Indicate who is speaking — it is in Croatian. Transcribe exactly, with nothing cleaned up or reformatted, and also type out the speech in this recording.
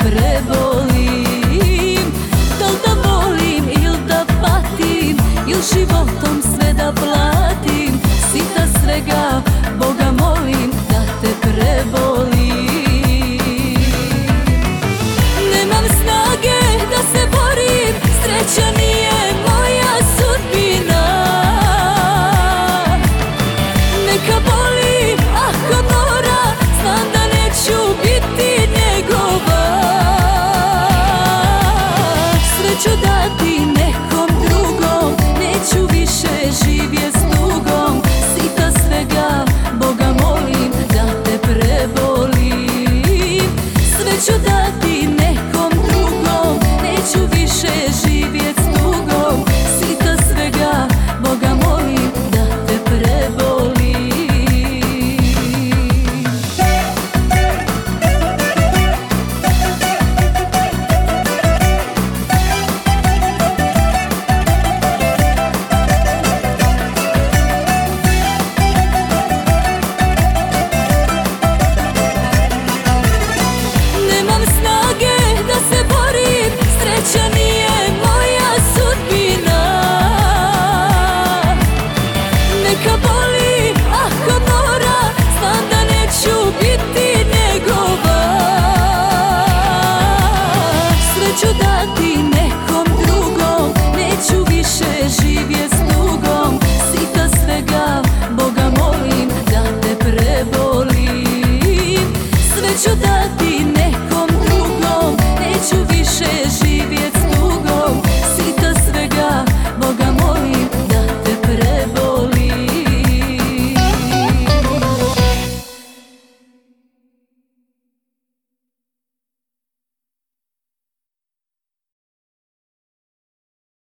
Speaker 1: prebolim. Dal da volim il da patim, il životom sve da platim, sita svega, Boga molim da te prebolim. Nemam snage da se borim, sreća nije moja sudbina. Neka boli ako mora, znam da neću biti njegova. Sreću dati nekom drugom, neću više živjet s tugom, sita svega, Boga molim da te prebolim. Sreću dati nekom drugom, neću više živjet s tugom, sita svega, Boga molim da te prebolim. Nemam snage da se borim, sreća nije moja sudbina. Neka boli ako mora, znam da neću biti njegova. Sreću dati nekom drugom, neću više živjet s tugom, sita svega, Boga molim da te prebolim. Sreću dati